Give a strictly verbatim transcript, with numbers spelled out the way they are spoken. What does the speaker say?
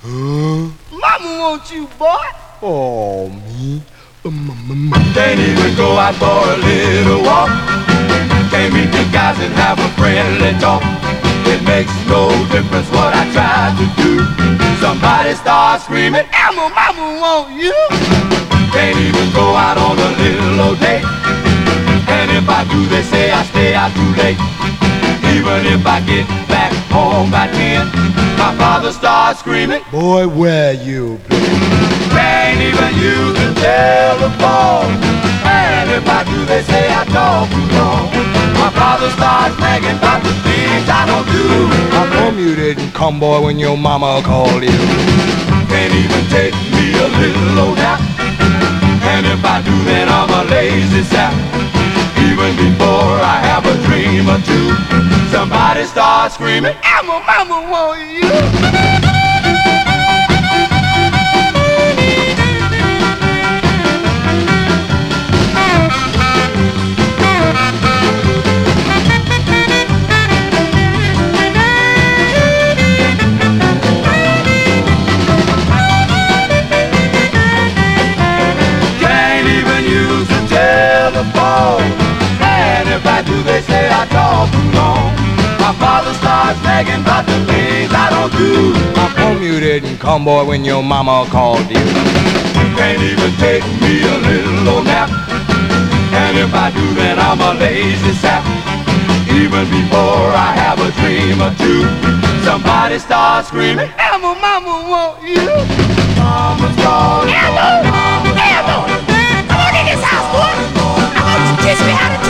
Huh? Mama wants you, boy. Oh, me? Can't even go out for a little walk. Can't meet the guys and have a friendly talk. It makes no difference what I try to do. Somebody starts screaming, Elmo, mama want you. can't even go out on a little old date. And if I do, they say I stay out too late. Even if I get back home by ten, my father starts screaming, boy, where you been? can't even use the telephone. And if I do, they say I talk too long. My father starts bragging about the things I don't do. How come you didn't come, boy, when your mama called you? Can't even take me a little old nap. And if I do, then I'm a lazy sap. Even before I have a dream or two, somebody starts screaming, Elmo, mama want you. And if I do, they say I talk too long. My father starts nagging about the things I don't do. How come you didn't come, boy, when your mama called you? Can't even take me a little old nap. And if I do, then I'm a lazy sap. Even before I have a dream or two, somebody starts screaming, Elmo, mama want you. Mama's calling. Elmo, Elmo, come on in this house, boy. I want you to kiss me out of